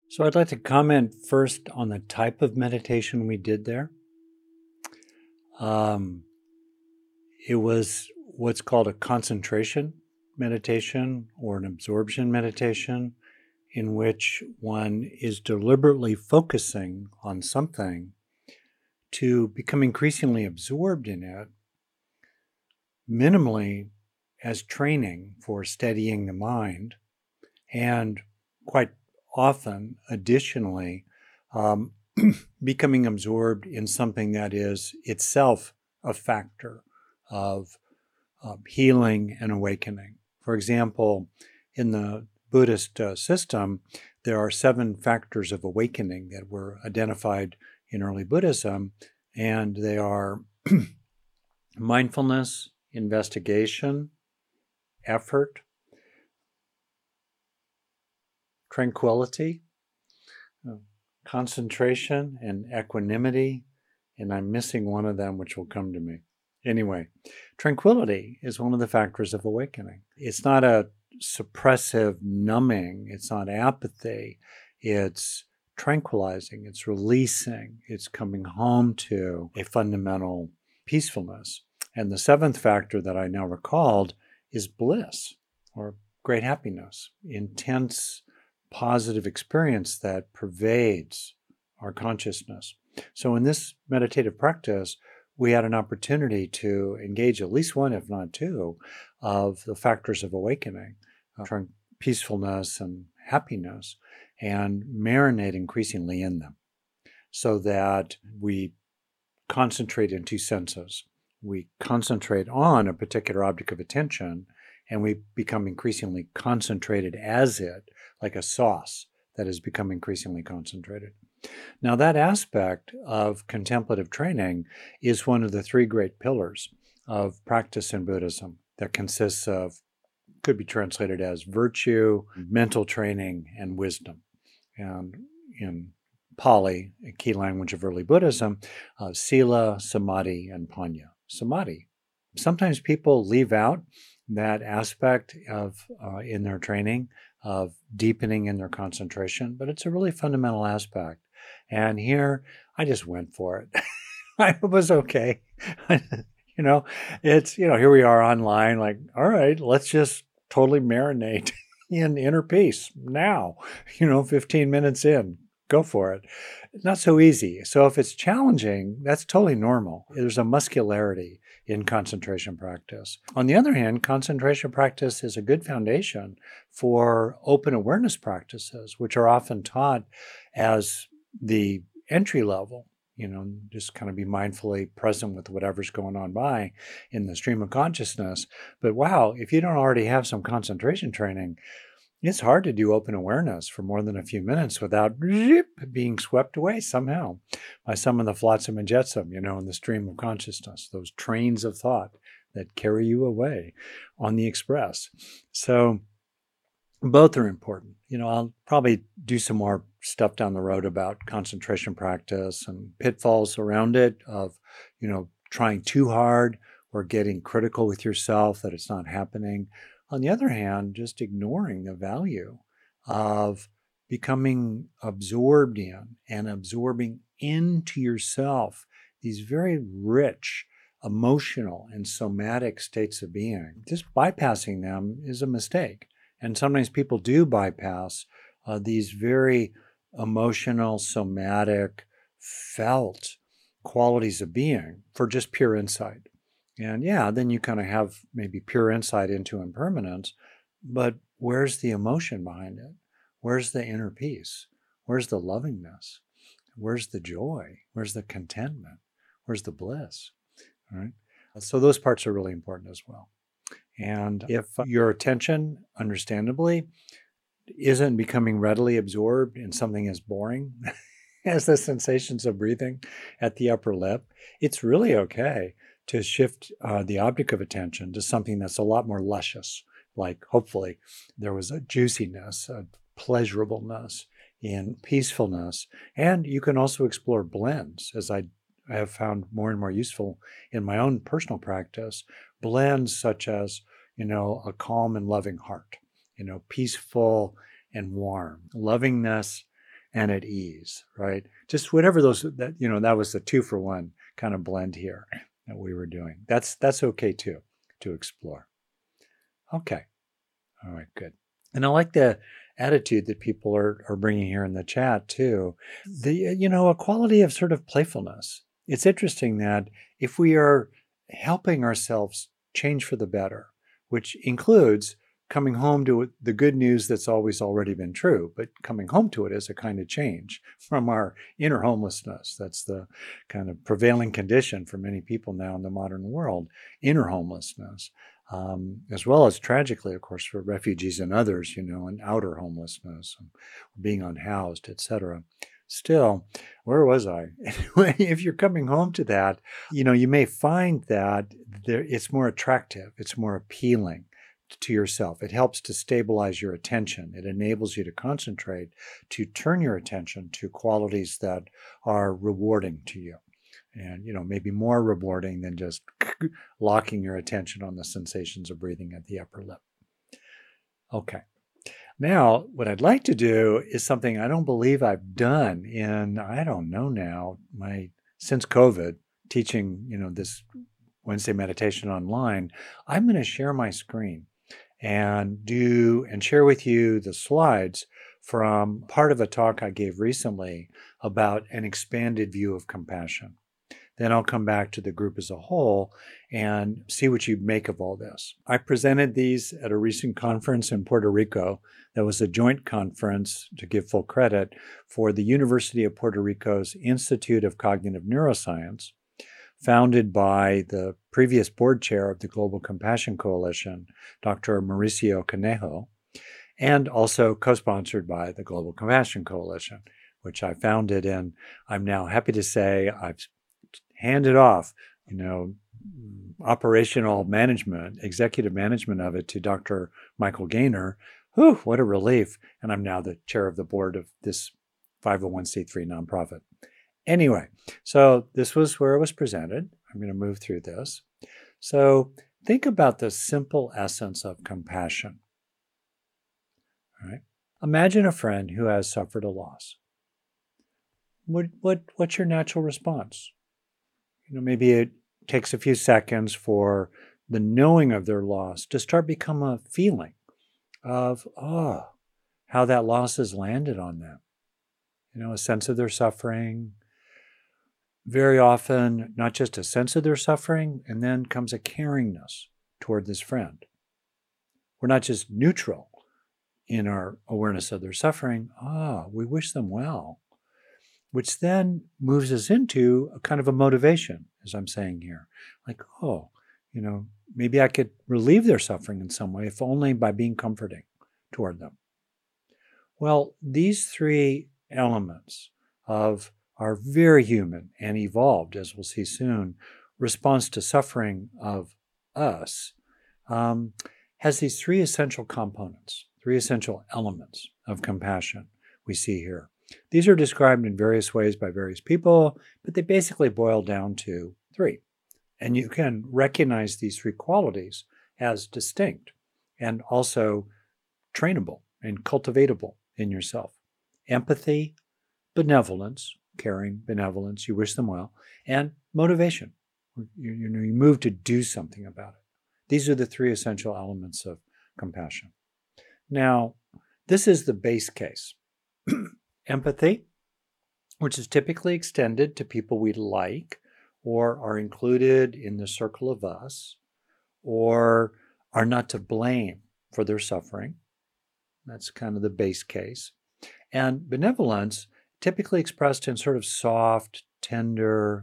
So I'd like to comment first on the type of meditation we did there. Um, it was what's called a concentration meditation or an absorption meditation, in which one is deliberately focusing on something to become increasingly absorbed in it, minimally as training for steadying the mind, and quite often, additionally, um, becoming absorbed in something that is itself a factor of healing and awakening. For example, in the Buddhist system, there are 7 factors of awakening that were identified in early Buddhism, and they are mindfulness, investigation, effort, tranquility, uh, concentration, and equanimity. And I'm missing one of them, which will come to me. Anyway, tranquility is one of the factors of awakening. It's not a suppressive numbing, it's not apathy, it's tranquilizing, it's releasing, it's coming home to a fundamental peacefulness. And the 7th factor that I now recalled is bliss or great happiness, intense positive experience that pervades our consciousness. So in this meditative practice, we had an opportunity to engage at least one, if not two, of the factors of awakening, peacefulness and happiness, and marinate increasingly in them so that we concentrate in 2 senses. We concentrate on a particular object of attention, and we become increasingly concentrated as it, like a sauce that has become increasingly concentrated. Now, that aspect of contemplative training is one of the 3 great pillars of practice in Buddhism that consists of, could be translated as virtue, mental training, and wisdom. And in Pali, a key language of early Buddhism, sila, samadhi, and panya. Samadhi. Sometimes people leave out that aspect of in their training of deepening in their concentration, but it's a really fundamental aspect. And here, I just went for it. I was okay. It's, here we are online, like, all right, let's just totally marinate in inner peace now, 15 minutes in, go for it. Not so easy. So if it's challenging, that's totally normal. There's a muscularity in concentration practice. On the other hand, concentration practice is a good foundation for open awareness practices, which are often taught as the entry level, just kind of be mindfully present with whatever's going on by in the stream of consciousness. But wow, if you don't already have some concentration training, it's hard to do open awareness for more than a few minutes without being swept away somehow by some of the flotsam and jetsam, in the stream of consciousness, those trains of thought that carry you away on the express. So both are important. I'll probably do some more stuff down the road about concentration practice and pitfalls around it of, trying too hard or getting critical with yourself that it's not happening. On the other hand, just ignoring the value of becoming absorbed in and absorbing into yourself these very rich emotional and somatic states of being. Just bypassing them is a mistake. And sometimes people do bypass these very emotional, somatic, felt qualities of being for just pure insight. And yeah, then you kind of have maybe pure insight into impermanence, but where's the emotion behind it? Where's the inner peace? Where's the lovingness? Where's the joy? Where's the contentment? Where's the bliss? All right. So those parts are really important as well. And if your attention, understandably, isn't becoming readily absorbed in something as boring as the sensations of breathing at the upper lip, it's really okay to shift the object of attention to something that's a lot more luscious, like hopefully there was a juiciness, a pleasurableness in peacefulness. And you can also explore blends, as I have found more and more useful in my own personal practice, blends such as, a calm and loving heart, peaceful and warm, lovingness and at ease, right? Just whatever that was the 2-for-1 kind of blend here that we were doing. That's okay too, to explore. Okay. All right, good. And I like the attitude that people are bringing here in the chat too. A quality of sort of playfulness. It's interesting that if we are helping ourselves change for the better, which includes coming home to the good news that's always already been true, but coming home to it as a kind of change from our inner homelessness. That's the kind of prevailing condition for many people now in the modern world, inner homelessness. As well as tragically, of course, for refugees and others, and outer homelessness, and being unhoused, etc. Still, where was I? If you're coming home to that, you may find that it's more attractive, it's more appealing to yourself. It helps to stabilize your attention. It enables you to concentrate, to turn your attention to qualities that are rewarding to you. And, maybe more rewarding than just locking your attention on the sensations of breathing at the upper lip. Okay. Now, what I'd like to do is something I don't believe I've done in, I don't know now, since COVID, teaching, this Wednesday meditation online. I'm going to share my screen and share with you the slides from part of a talk I gave recently about an expanded view of compassion. Then I'll come back to the group as a whole and see what you make of all this. I presented these at a recent conference in Puerto Rico. That was a joint conference, to give full credit, for the University of Puerto Rico's Institute of Cognitive Neuroscience, founded by the previous board chair of the Global Compassion Coalition, Dr. Mauricio Conejo, and also co-sponsored by the Global Compassion Coalition, which I founded, and I'm now happy to say I've handed off, operational management, executive management of it to Dr. Michael Gaynor. Whew, what a relief. And I'm now the chair of the board of this 501c3 nonprofit. Anyway, so this was where it was presented. I'm going to move through this. So think about the simple essence of compassion. All right. Imagine a friend who has suffered a loss. What's your natural response? Maybe it takes a few seconds for the knowing of their loss to start become a feeling of, how that loss has landed on them. A sense of their suffering. Very often, not just a sense of their suffering, and then comes a caringness toward this friend. We're not just neutral in our awareness of their suffering. We wish them well. Which then moves us into a kind of a motivation, as I'm saying here. Like, maybe I could relieve their suffering in some way, if only by being comforting toward them. Well, these three elements of our very human and evolved, as we'll see soon, response to suffering of us has these three essential components, three essential elements of compassion we see here. These are described in various ways by various people, but they basically boil down to three. And you can recognize these three qualities as distinct and also trainable and cultivatable in yourself. Empathy, benevolence, caring, benevolence, you wish them well, and motivation. You move to do something about it. These are the three essential elements of compassion. Now, this is the base case. Empathy, which is typically extended to people we like or are included in the circle of us or are not to blame for their suffering. That's kind of the base case. And benevolence, typically expressed in sort of soft, tender,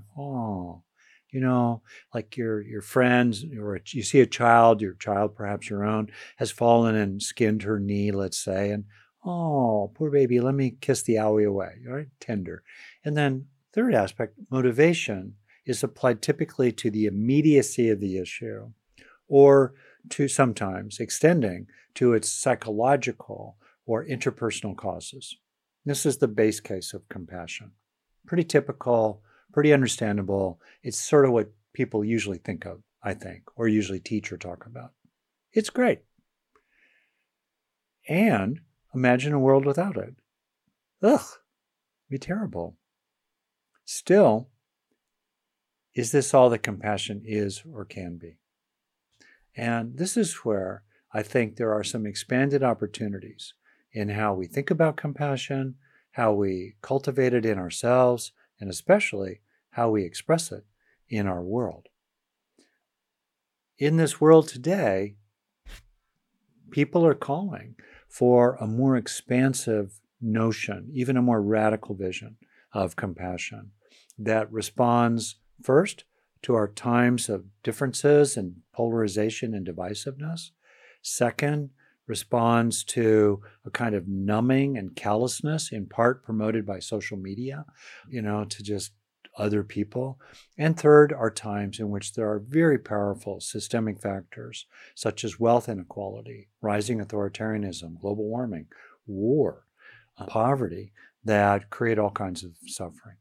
like your friends, or you see a child, your child, perhaps your own, has fallen and skinned her knee, let's say, and poor baby, let me kiss the owie away, all right? Tender. And then third aspect, motivation, is applied typically to the immediacy of the issue or to sometimes extending to its psychological or interpersonal causes. This is the base case of compassion. Pretty typical, pretty understandable. It's sort of what people usually think of, I think, or usually teach or talk about. It's great. And imagine a world without it. Ugh, Be terrible. Still, is this all that compassion is or can be? And this is where I think there are some expanded opportunities in how we think about compassion, how we cultivate it in ourselves, and especially how we express it in our world. In this world today, people are calling for a more expansive notion, even a more radical vision of compassion that responds first to our times of differences and polarization and divisiveness. Second, responds to a kind of numbing and callousness, in part promoted by social media, to just other people. And third, are times in which there are very powerful systemic factors such as wealth inequality, rising authoritarianism, global warming, war, poverty that create all kinds of suffering.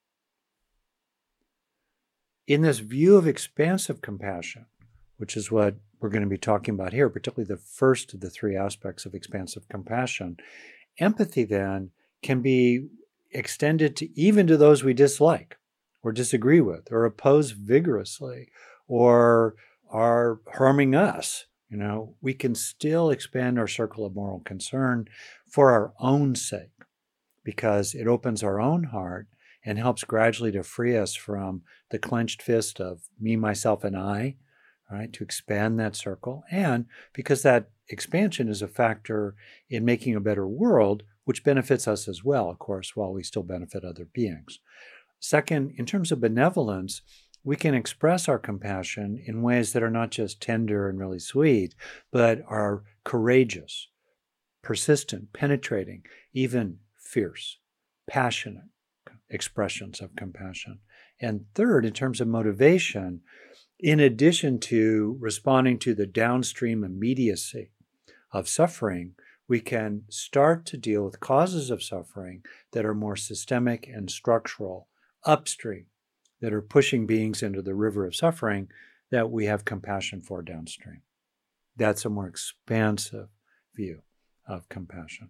In this view of expansive compassion, which is what we're going to be talking about here, particularly the first of the three aspects of expansive compassion, empathy then can be extended to even to those we dislike or disagree with or oppose vigorously or are harming us. We can still expand our circle of moral concern for our own sake because it opens our own heart and helps gradually to free us from the clenched fist of me, myself, and I, right, to expand that circle. And because that expansion is a factor in making a better world, which benefits us as well, of course, while we still benefit other beings. Second, in terms of benevolence, we can express our compassion in ways that are not just tender and really sweet, but are courageous, persistent, penetrating, even fierce, passionate expressions of compassion. And third, in terms of motivation, in addition to responding to the downstream immediacy of suffering, we can start to deal with causes of suffering that are more systemic and structural, upstream, that are pushing beings into the river of suffering that we have compassion for downstream. That's a more expansive view of compassion.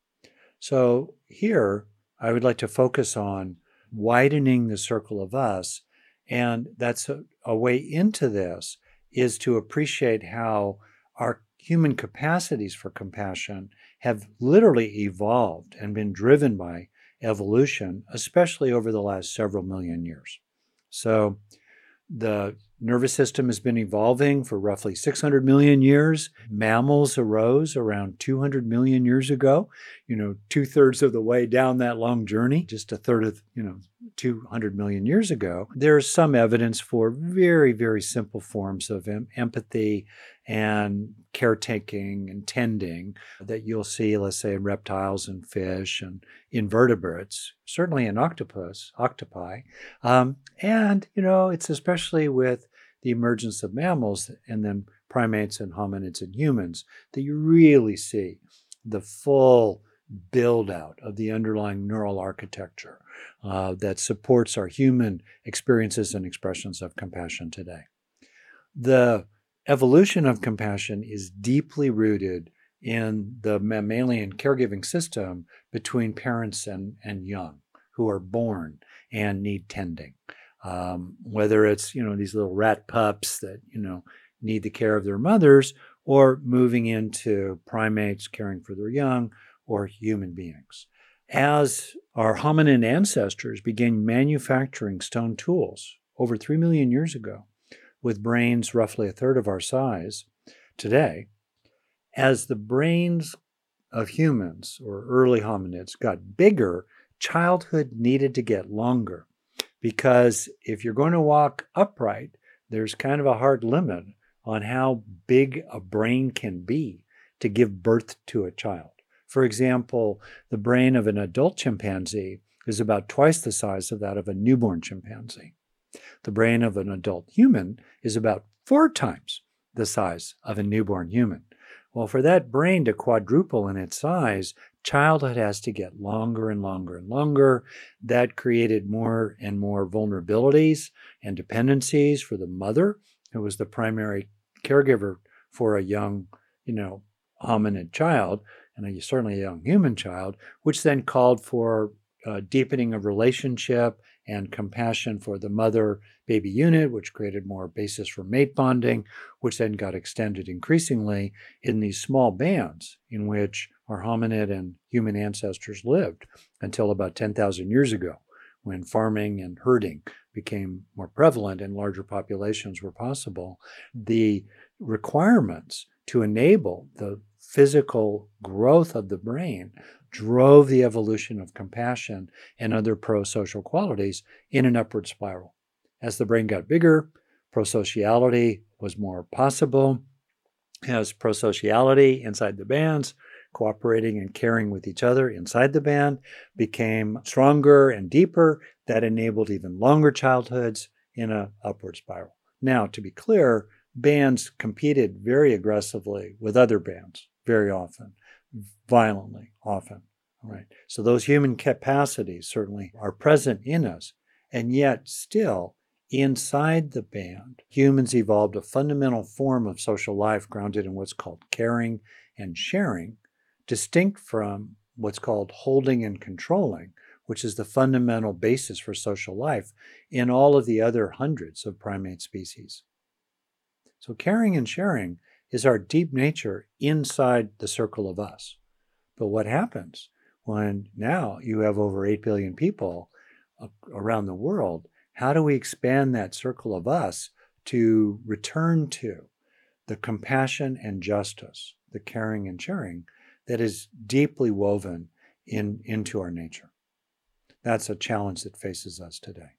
So here, I would like to focus on widening the circle of us, and that's a way into this is to appreciate how our human capacities for compassion have literally evolved and been driven by evolution, especially over the last several million years. So the nervous system has been evolving for roughly 600 million years. Mammals arose around 200 million years ago, 2/3 of the way down that long journey, just a third of, 200 million years ago. There's some evidence for very, very simple forms of empathy and caretaking and tending that you'll see, let's say, in reptiles and fish and invertebrates, certainly in octopi. And, it's especially with the emergence of mammals and then primates and hominids and humans that you really see the full build out of the underlying neural architecture that supports our human experiences and expressions of compassion today. The evolution of compassion is deeply rooted in the mammalian caregiving system between parents and young who are born and need tending. Whether it's, these little rat pups that, need the care of their mothers, or moving into primates caring for their young, or human beings. As our hominin ancestors began manufacturing stone tools over 3 million years ago, with brains roughly a third of our size today, as the brains of humans or early hominids got bigger, childhood needed to get longer. Because if you're going to walk upright, there's kind of a hard limit on how big a brain can be to give birth to a child. For example, the brain of an adult chimpanzee is about twice the size of that of a newborn chimpanzee. The brain of an adult human is about 4 times the size of a newborn human. Well, for that brain to quadruple in its size, childhood has to get longer and longer and longer. That created more and more vulnerabilities and dependencies for the mother, who was the primary caregiver for a young, hominid child, and certainly a young human child, which then called for deepening of relationship and compassion for the mother-baby unit, which created more basis for mate bonding, which then got extended increasingly in these small bands in which our hominid and human ancestors lived until about 10,000 years ago, when farming and herding became more prevalent and larger populations were possible. The requirements to enable the physical growth of the brain drove the evolution of compassion and other pro-social qualities in an upward spiral. As the brain got bigger, prosociality was more possible. As prosociality inside the bands, cooperating and caring with each other inside the band, became stronger and deeper, that enabled even longer childhoods in an upward spiral. Now, to be clear, bands competed very aggressively with other bands very often, violently often. Right? So those human capacities certainly are present in us, and yet still inside the band, humans evolved a fundamental form of social life grounded in what's called caring and sharing, distinct from what's called holding and controlling, which is the fundamental basis for social life in all of the other hundreds of primate species. So caring and sharing is our deep nature inside the circle of us. But what happens when now you have over 8 billion people around the world? How do we expand that circle of us to return to the compassion and justice, the caring and sharing that is deeply woven into our nature? That's a challenge that faces us today.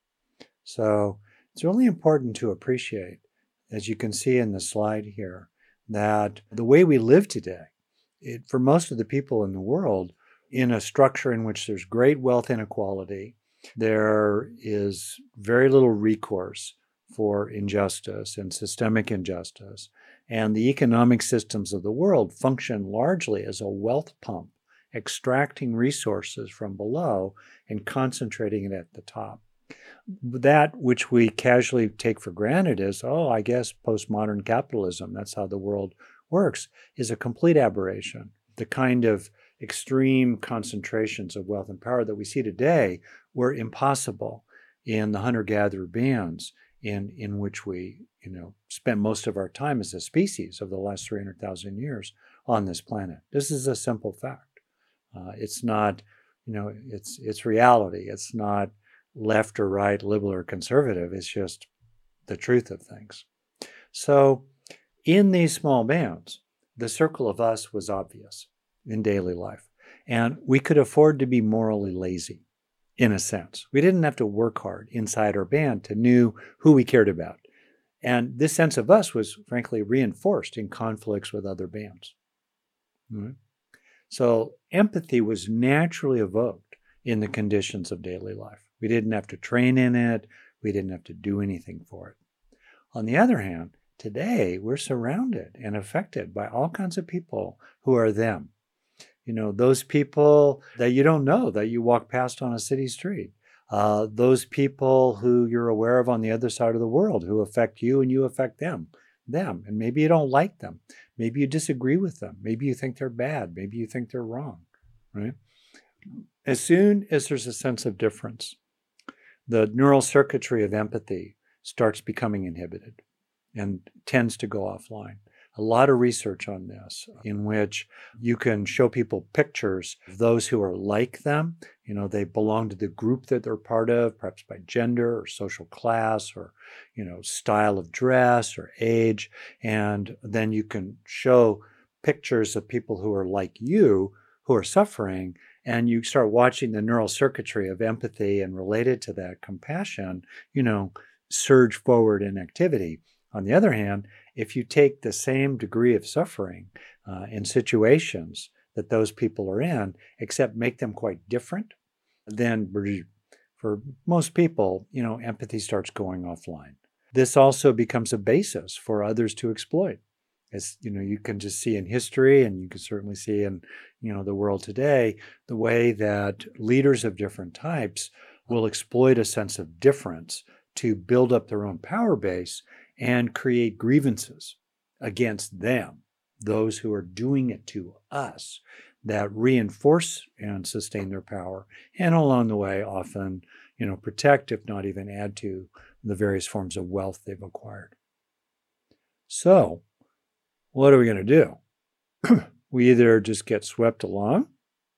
So it's really important to appreciate, as you can see in the slide here, that the way we live today, for most of the people in the world, in a structure in which there's great wealth inequality, there is very little recourse for injustice and systemic injustice, and the economic systems of the world function largely as a wealth pump, extracting resources from below and concentrating it at the top. That which we casually take for granted is, I guess postmodern capitalism, that's how the world works, is a complete aberration. The kind of extreme concentrations of wealth and power that we see today were impossible in the hunter-gatherer bands in which we spent most of our time as a species of the last 300,000 years on this planet. This is a simple fact. It's not, it's reality. It's not left or right, liberal or conservative. It's just the truth of things. So in these small bands, the circle of us was obvious in daily life. And we could afford to be morally lazy, in a sense. We didn't have to work hard inside our band to know who we cared about. And this sense of us was, frankly, reinforced in conflicts with other bands. Mm-hmm. So empathy was naturally evoked in the conditions of daily life. We didn't have to train in it. We didn't have to do anything for it. On the other hand, today we're surrounded and affected by all kinds of people who are them. Those people that you don't know, that you walk past on a city street. Those people who you're aware of on the other side of the world who affect you and you affect them. And maybe you don't like them. Maybe you disagree with them. Maybe you think they're bad. Maybe you think they're wrong, right? As soon as there's a sense of difference, the neural circuitry of empathy starts becoming inhibited and tends to go offline. A lot of research on this in which you can show people pictures of those who are like them. They belong to the group that they're part of, perhaps by gender or social class or, style of dress or age. And then you can show pictures of people who are like you, who are suffering, and you start watching the neural circuitry of empathy and related to that compassion, surge forward in activity. On the other hand, if you take the same degree of suffering in situations that those people are in, except make them quite different, then for most people, empathy starts going offline. This also becomes a basis for others to exploit. As you can just see in history, and you can certainly see in the world today, the way that leaders of different types will exploit a sense of difference to build up their own power base and create grievances against them, those who are doing it to us. that reinforce and sustain their power, and along the way often, protect, if not even add to, the various forms of wealth they've acquired. So, what are we going to do? We either just get swept along,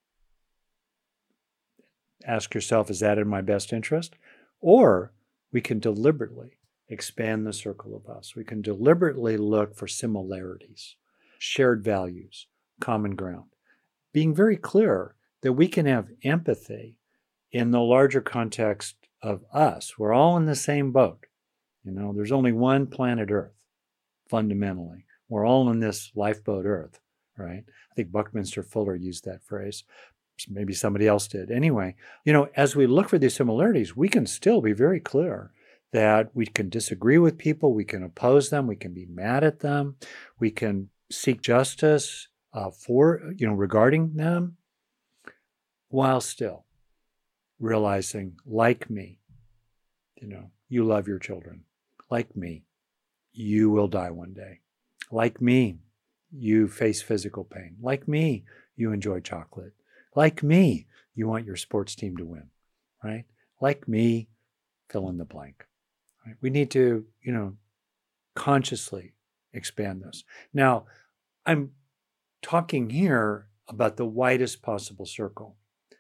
ask yourself, is that in my best interest? Or we can deliberately expand the circle of us. We can deliberately look for similarities, shared values, common ground, being very clear that we can have empathy in the larger context of us. We're all in the same boat. There's only one planet Earth, fundamentally. We're all in this lifeboat Earth, right? I think Buckminster Fuller used that phrase. Maybe somebody else did. Anyway, as we look for these similarities, we can still be very clear that we can disagree with people, we can oppose them, we can be mad at them, we can seek justice regarding them, while still realizing, like me, you love your children. Like me, you will die one day. Like me, you face physical pain. Like me, you enjoy chocolate. Like me, you want your sports team to win, right? Like me, fill in the blank. Right? We need to, consciously expand this. Now, I'm talking here about the widest possible circle.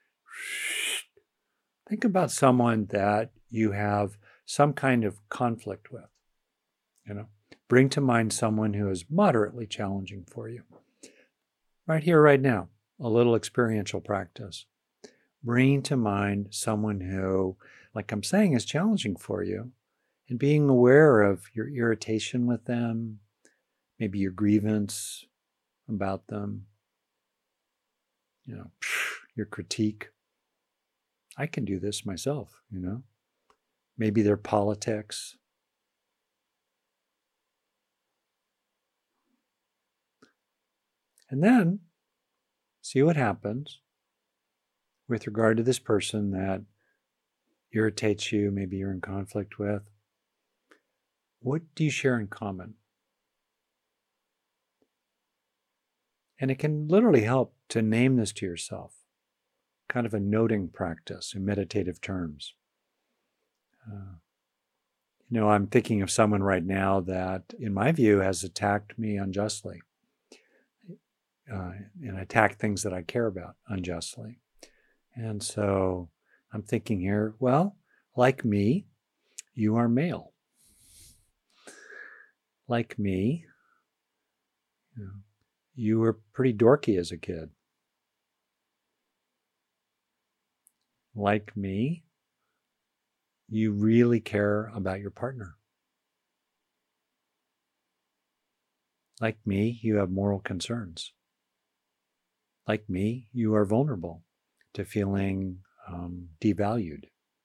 Think about someone that you have some kind of conflict with. Bring to mind someone who is moderately challenging for you. Right here, right now, a little experiential practice. Bring to mind someone who, like I'm saying, is challenging for you, and being aware of your irritation with them, maybe your grievance about them, your critique. I can do this myself, maybe their politics. And then see what happens with regard to this person that irritates you, maybe you're in conflict with. What do you share in common? And it can literally help to name this to yourself, kind of a noting practice in meditative terms. I'm thinking of someone right now that, in my view, has attacked me unjustly. And attack things that I care about unjustly. And so I'm thinking here, well, like me, you are male. Like me, you were pretty dorky as a kid. Like me, you really care about your partner. Like me, you have moral concerns. Like me, you are vulnerable to feeling devalued.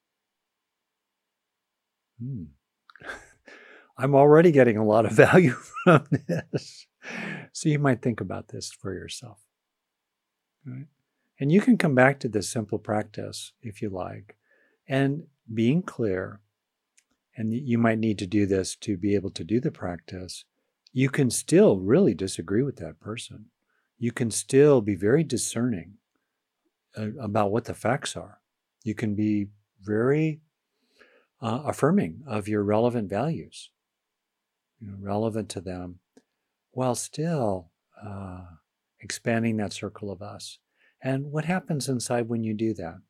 I'm already getting a lot of value from this. So you might think about this for yourself. Right? And you can come back to this simple practice if you like. And being clear, and you might need to do this to be able to do the practice, you can still really disagree with that person. You can still be very discerning about what the facts are. You can be very affirming of your relevant values, relevant to them, while still expanding that circle of us. And what happens inside when you do that?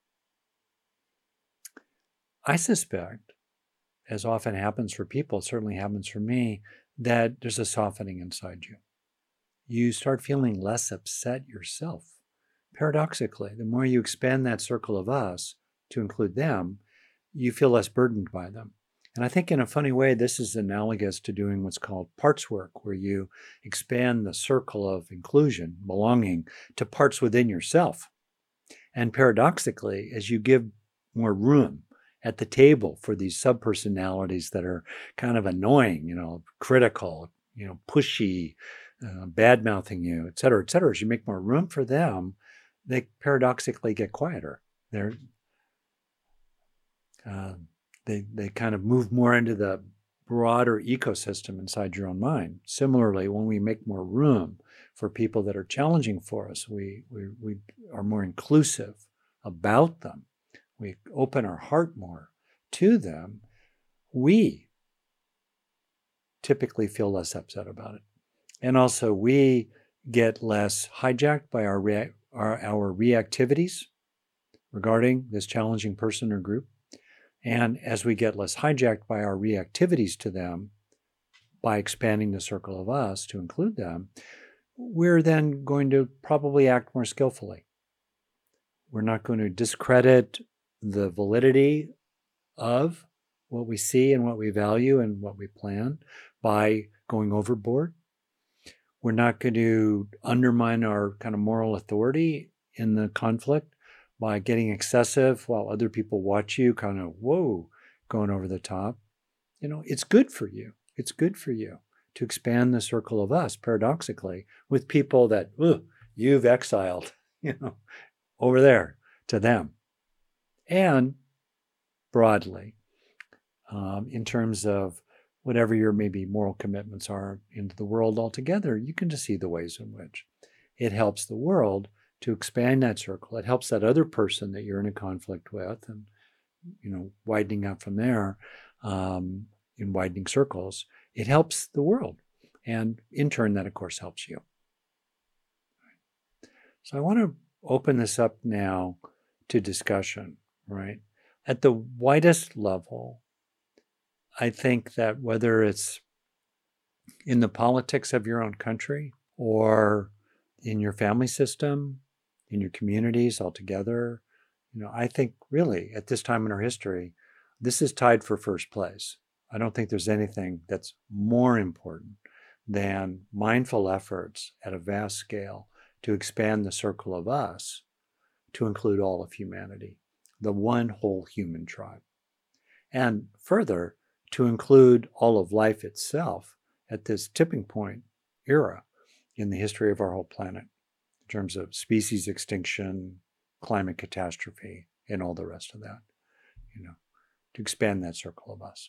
I suspect, as often happens for people, it certainly happens for me, that there's a softening inside you. You start feeling less upset yourself. Paradoxically, the more you expand that circle of us to include them, you feel less burdened by them. And I think in a funny way, this is analogous to doing what's called parts work, where you expand the circle of inclusion, belonging, to parts within yourself. And paradoxically, as you give more room at the table for these subpersonalities that are kind of annoying, critical, pushy, bad-mouthing you, et cetera, as you make more room for them, they paradoxically get quieter. They kind of move more into the broader ecosystem inside your own mind. Similarly, when we make more room for people that are challenging for us. We are more inclusive about them. We open our heart more to them. We typically feel less upset about it. And also we get less hijacked by our reactivities regarding this challenging person or group. And as we get less hijacked by our reactivities to them, by expanding the circle of us to include them, we're then going to probably act more skillfully. We're not going to discredit the validity of what we see and what we value and what we plan by going overboard. We're not going to undermine our kind of moral authority in the conflict by getting excessive while other people watch you kind of, whoa, going over the top. It's good for you. It's good for you to expand the circle of us, paradoxically, with people that you've exiled, over there to them. And broadly, in terms of whatever your maybe moral commitments are into the world altogether, you can just see the ways in which it helps the world to expand that circle. It helps that other person that you're in a conflict with, and widening out from there in widening circles. It helps the world, and in turn, that of course helps you. So I want to open this up now to discussion, right? At the widest level, I think that whether it's in the politics of your own country or in your family system, in your communities altogether, I think really at this time in our history, this is tied for first place. I don't think there's anything that's more important than mindful efforts at a vast scale to expand the circle of us to include all of humanity, the one whole human tribe. And further, to include all of life itself at this tipping point era in the history of our whole planet, in terms of species extinction, climate catastrophe, and all the rest of that, to expand that circle of us.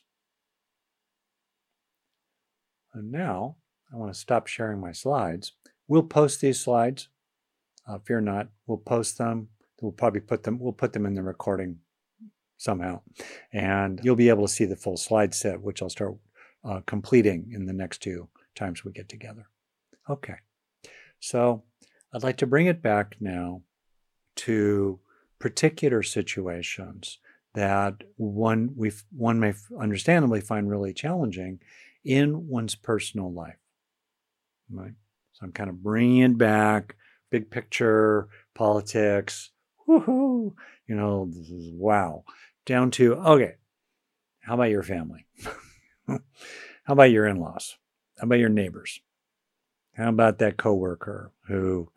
And now I want to stop sharing my slides. We'll post these slides. Fear not, we'll post them. We'll put them in the recording somehow. And you'll be able to see the full slide set, which I'll start completing in the next 2 times we get together. Okay. So I'd like to bring it back now to particular situations that one may understandably find really challenging in one's personal life. Right? So I'm kind of bringing it back, big picture, politics, woohoo, this is wow, down to, okay, how about your family? How about your in-laws? How about your neighbors? How about that coworker who,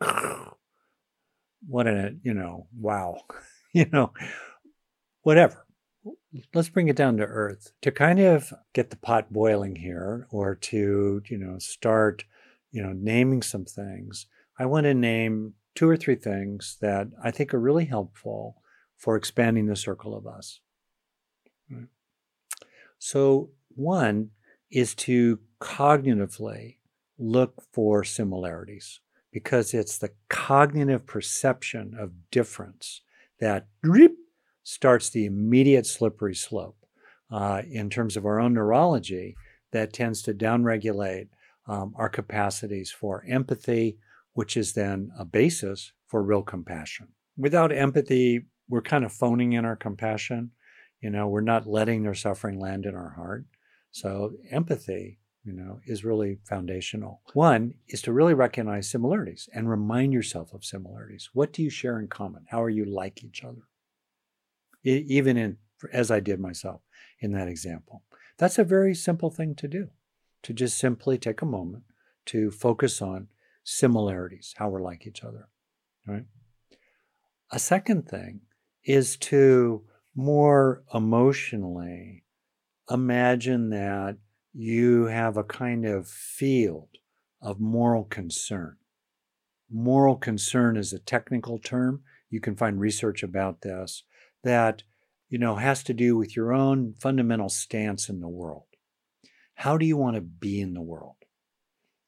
wow, whatever. Let's bring it down to earth to kind of get the pot boiling here, or to, start, naming some things. I want to name 2 or 3 things that I think are really helpful for expanding the circle of us. Right? So one is to cognitively look for similarities, because it's the cognitive perception of difference that starts the immediate slippery slope in terms of our own neurology that tends to downregulate our capacities for empathy, which is then a basis for real compassion. Without empathy, we're kind of phoning in our compassion. We're not letting their suffering land in our heart. So empathy, is really foundational. One is to really recognize similarities and remind yourself of similarities. What do you share in common? How are you like each other? Even as I did myself in that example. That's a very simple thing to do, to just simply take a moment to focus on similarities, how we're like each other, right? A second thing is to more emotionally imagine that you have a kind of field of moral concern. Moral concern is a technical term. You can find research about this that, has to do with your own fundamental stance in the world. How do you want to be in the world?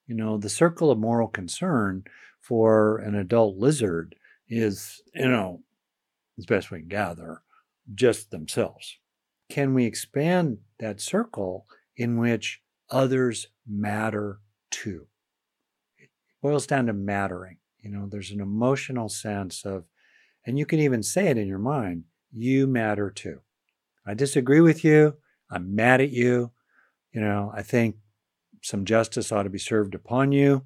The circle of moral concern for an adult lizard is, as best we can gather, just themselves. Can we expand that circle in which others matter too? It boils down to mattering. There's an emotional sense of, and you can even say it in your mind, you matter too. I disagree with you. I'm mad at you. I think some justice ought to be served upon you.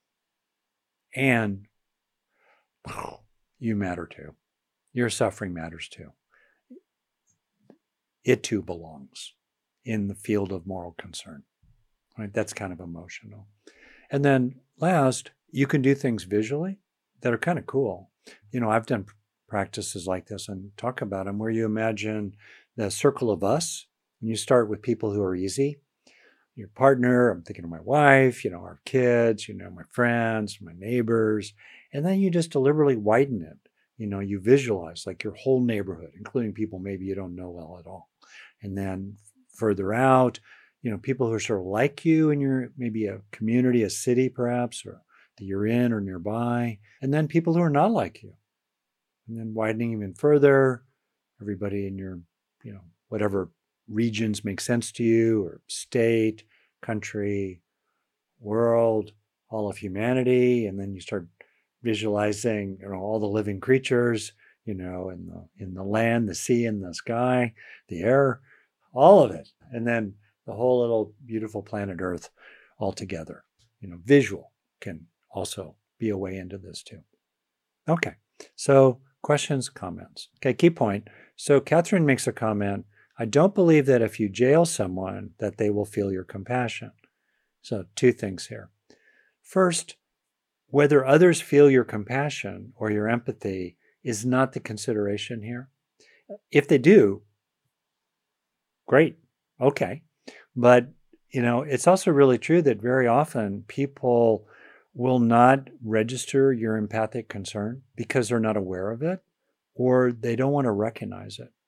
And you matter too. Your suffering matters too. It too belongs in the field of moral concern. Right? That's kind of emotional. And then last, you can do things visually that are kind of cool. I've done practices like this and talk about them where you imagine the circle of us, and you start with people who are easy. Your partner, I'm thinking of my wife, our kids, my friends, my neighbors, and then you just deliberately widen it. You visualize like your whole neighborhood, including people maybe you don't know well at all. And then further out, people who are sort of like you in your maybe a community, a city perhaps, or that you're in or nearby, and then people who are not like you. And then widening even further, everybody in your, whatever regions make sense to you, or state, country, world, all of humanity, and then you start visualizing, all the living creatures, in the land, the sea, and the sky, the air, all of it, and then the whole little beautiful planet Earth all together. Visual can also be a way into this too. Okay, so questions, comments. Okay, key point. So Catherine makes a comment. I don't believe that if you jail someone that they will feel your compassion. So two things here. First, whether others feel your compassion or your empathy is not the consideration here. If they do, great, okay. But, it's also really true that very often people will not register your empathic concern because they're not aware of it or they don't want to recognize it.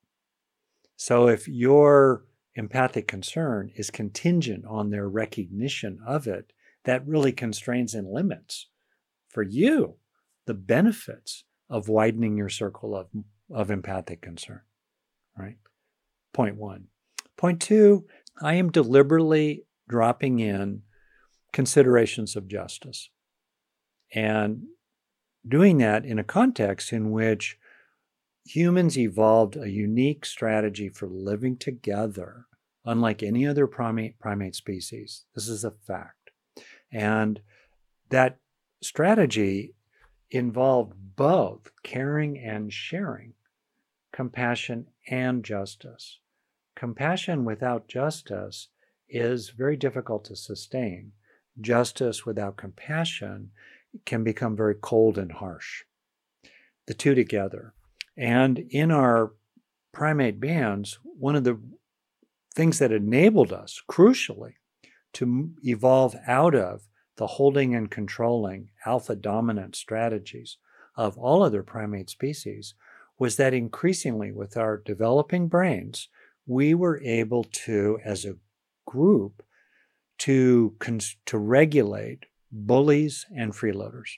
So if your empathic concern is contingent on their recognition of it, that really constrains and limits for you the benefits of widening your circle of empathic concern, right? Point one. Point two, I am deliberately dropping in considerations of justice and doing that in a context in which humans evolved a unique strategy for living together, unlike any other primate species. This is a fact. And that strategy involved both caring and sharing, compassion and justice. Compassion without justice is very difficult to sustain. Justice without compassion can become very cold and harsh. The two together. And in our primate bands, one of the things that enabled us, crucially, to evolve out of the holding and controlling alpha dominant strategies of all other primate species was that increasingly with our developing brains, we were able to, as a group, to regulate bullies and freeloaders.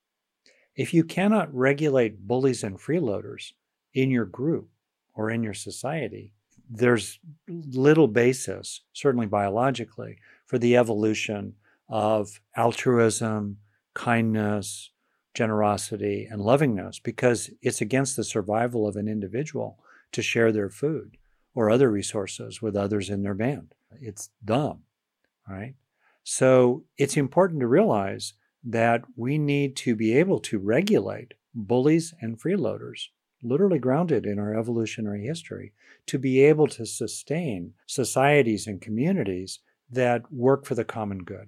If you cannot regulate bullies and freeloaders in your group or in your society, there's little basis, certainly biologically, for the evolution of altruism, kindness, generosity, and lovingness, because it's against the survival of an individual to share their food or other resources with others in their band. It's dumb, right? So it's important to realize that we need to be able to regulate bullies and freeloaders, literally grounded in our evolutionary history, to be able to sustain societies and communities that work for the common good.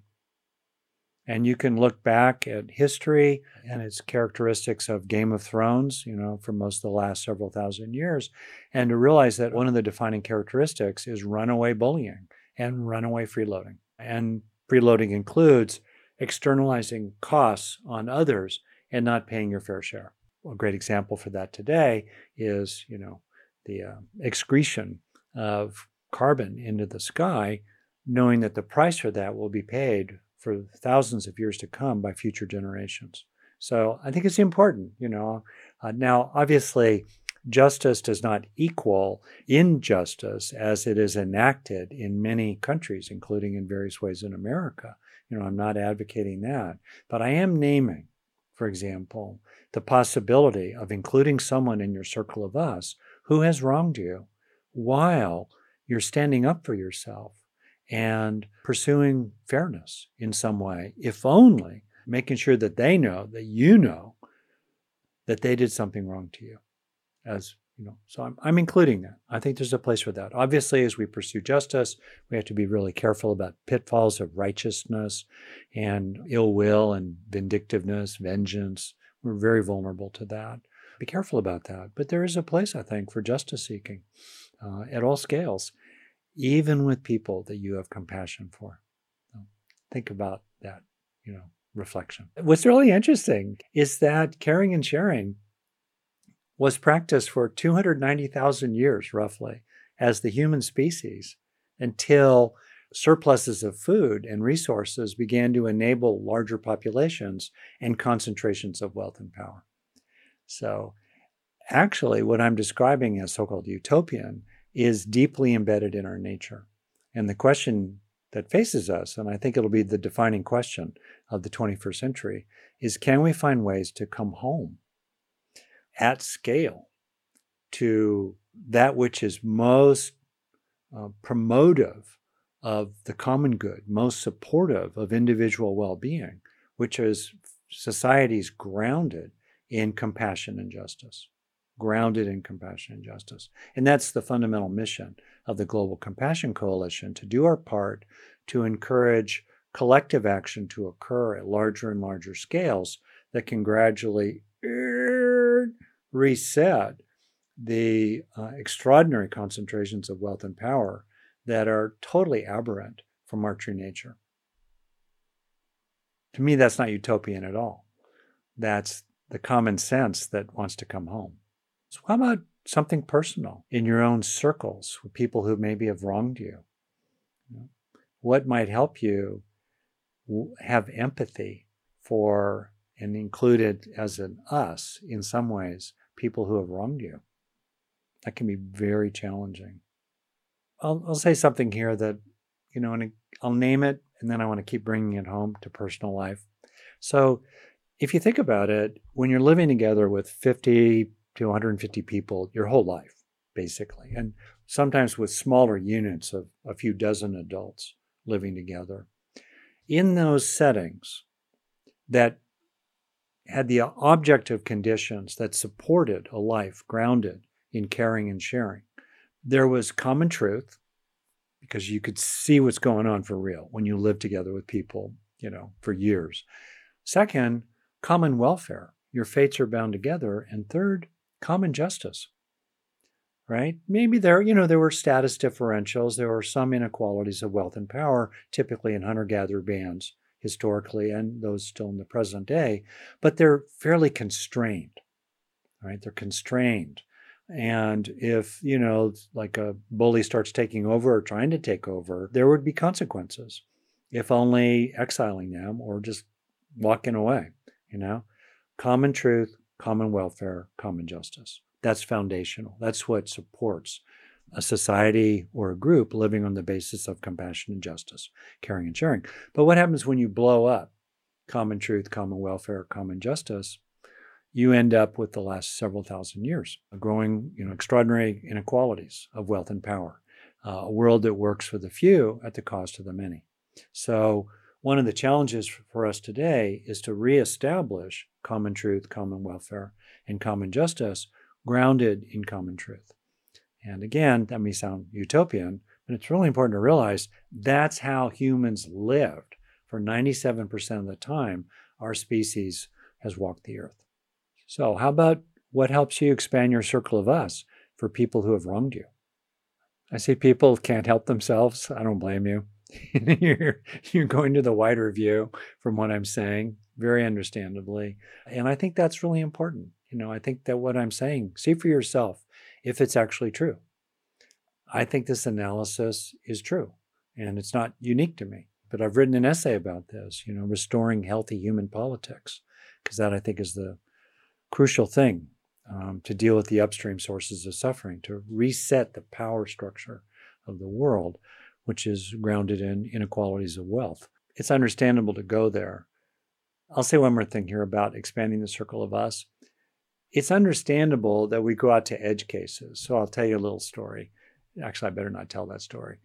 And you can look back at history and its characteristics of Game of Thrones, for most of the last several thousand years, and to realize that one of the defining characteristics is runaway bullying and runaway freeloading. And freeloading includes externalizing costs on others and not paying your fair share. A great example for that today is, the excretion of carbon into the sky, knowing that the price for that will be paid for thousands of years to come by future generations. So I think it's important, Now, obviously, justice does not equal injustice as it is enacted in many countries, including in various ways in America. I'm not advocating that, but I am naming, for example, the possibility of including someone in your circle of us who has wronged you while you're standing up for yourself and pursuing fairness in some way, if only making sure that they know that you know that they did something wrong to you. So I'm including that. I think there's a place for that. Obviously, as we pursue justice, we have to be really careful about pitfalls of righteousness and ill will and vindictiveness, vengeance. We're very vulnerable to that. Be careful about that. But there is a place, I think, for justice seeking at all scales, even with people that you have compassion for. So think about that, reflection. What's really interesting is that caring and sharing was practiced for 290,000 years, roughly, as the human species, until surpluses of food and resources began to enable larger populations and concentrations of wealth and power. So actually, what I'm describing as so-called utopian is deeply embedded in our nature. And the question that faces us, and I think it'll be the defining question of the 21st century, is can we find ways to come home at scale to that which is most promotive of the common good, most supportive of individual well-being, which is societies grounded in compassion and justice. Grounded in compassion and justice. And that's the fundamental mission of the Global Compassion Coalition, to do our part to encourage collective action to occur at larger and larger scales that can gradually reset the extraordinary concentrations of wealth and power that are totally aberrant from our true nature. To me, that's not utopian at all. That's the common sense that wants to come home. So how about something personal in your own circles with people who maybe have wronged you? What might help you have empathy for and included as an us, in some ways, people who have wronged you? That can be very challenging. I'll say something here that, and I'll name it, and then I want to keep bringing it home to personal life. So if you think about it, when you're living together with 50 to 150 people your whole life, basically, and sometimes with smaller units of a few dozen adults living together, in those settings that had the objective conditions that supported a life grounded in caring and sharing, there was common truth, because you could see what's going on for real when you live together with people, for years. Second, common welfare. Your fates are bound together. And third, common justice, right? Maybe there were status differentials. There were some inequalities of wealth and power, typically in hunter-gatherer bands historically, and those still in the present day, but they're fairly constrained, right? They're constrained. And if, like a bully starts taking over or trying to take over, there would be consequences, if only exiling them or just walking away, Common truth, common welfare, common justice. That's foundational. That's what supports a society or a group living on the basis of compassion and justice, caring and sharing. But what happens when you blow up common truth, common welfare, common justice? You end up with the last several thousand years, growing, extraordinary inequalities of wealth and power, a world that works for the few at the cost of the many. So one of the challenges for us today is to reestablish common truth, common welfare, and common justice grounded in common truth. And again, that may sound utopian, but it's really important to realize that's how humans lived for 97% of the time our species has walked the earth. So how about what helps you expand your circle of us for people who have wronged you? I see people can't help themselves. I don't blame you. You're going to the wider view from what I'm saying, very understandably. And I think that's really important. I think that what I'm saying, see for yourself if it's actually true. I think this analysis is true, and it's not unique to me. but I've written an essay about this, restoring healthy human politics, because that I think is the crucial thing to deal with the upstream sources of suffering, to reset the power structure of the world, which is grounded in inequalities of wealth. It's understandable to go there. I'll say one more thing here about expanding the circle of us. It's understandable that we go out to edge cases. So I'll tell you a little story. Actually, I better not tell that story.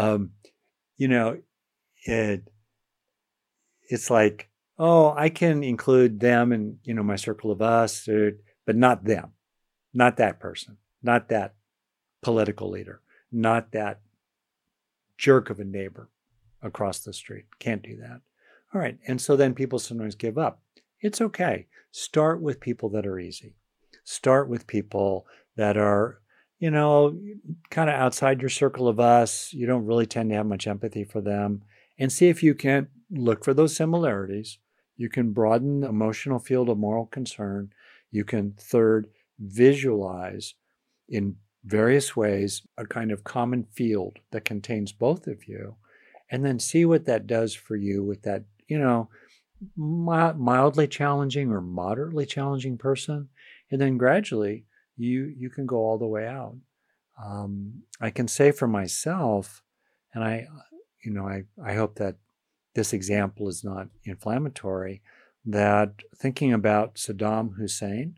It's like, oh, I can include them in, my circle of us, but not them, not that person, not that political leader, not that jerk of a neighbor across the street. Can't do that. All right. And so then people sometimes give up. It's okay. Start with people that are easy. Start with people that are, kind of outside your circle of us. You don't really tend to have much empathy for them. And see if you can look for those similarities. You can broaden the emotional field of moral concern. You can, third, visualize in various ways a kind of common field that contains both of you, and then see what that does for you with that, mildly challenging or moderately challenging person. And then gradually you can go all the way out. I can say for myself, and I hope that this example is not inflammatory, that thinking about Saddam Hussein,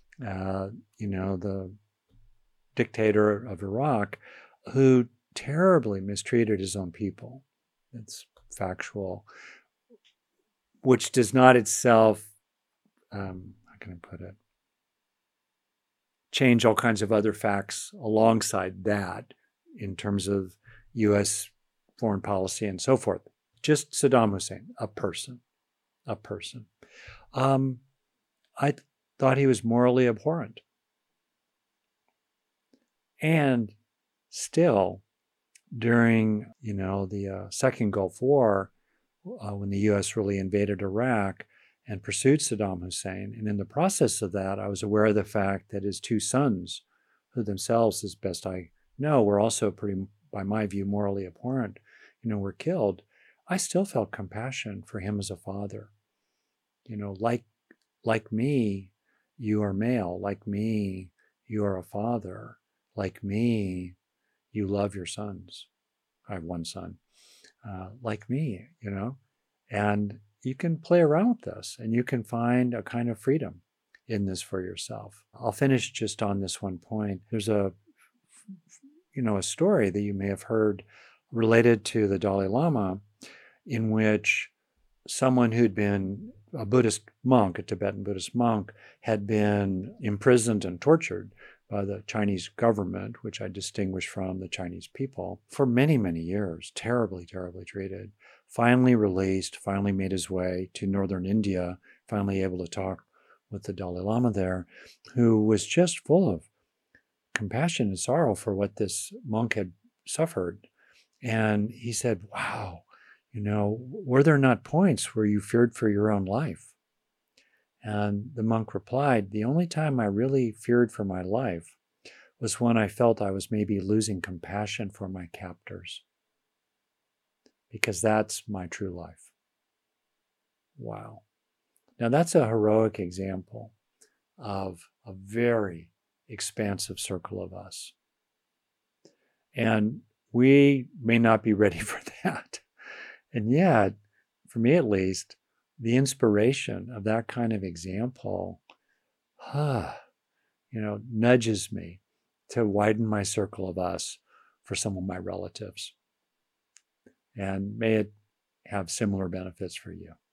the dictator of Iraq, who terribly mistreated his own people. It's factual, which does not itself, how can I put it, change all kinds of other facts alongside that in terms of U.S. foreign policy and so forth. Just Saddam Hussein, a person. I thought he was morally abhorrent. And still, during, the Second Gulf War, when the U.S. really invaded Iraq and pursued Saddam Hussein, and in the process of that, I was aware of the fact that his two sons, who themselves, as best I know, were also pretty, by my view, morally abhorrent, were killed. I still felt compassion for him as a father. Like me, you are male. Like me, you are a father. Like me, you love your sons. I have one son. Like me, and you can play around with this and you can find a kind of freedom in this for yourself. I'll finish just on this one point. There's a story that you may have heard related to the Dalai Lama, in which someone who'd been a Buddhist monk, a Tibetan Buddhist monk, had been imprisoned and tortured by the Chinese government, which I distinguish from the Chinese people, for many, many years, terribly, terribly treated. Finally released, finally made his way to northern India, finally able to talk with the Dalai Lama there, who was just full of compassion and sorrow for what this monk had suffered. And he said, wow, were there not points where you feared for your own life? And the monk replied, the only time I really feared for my life was when I felt I was maybe losing compassion for my captors, because that's my true life. Wow. Now that's a heroic example of a very expansive circle of us. And we may not be ready for that. And yet, for me at least, the inspiration of that kind of example, nudges me to widen my circle of us for some of my relatives. And may it have similar benefits for you.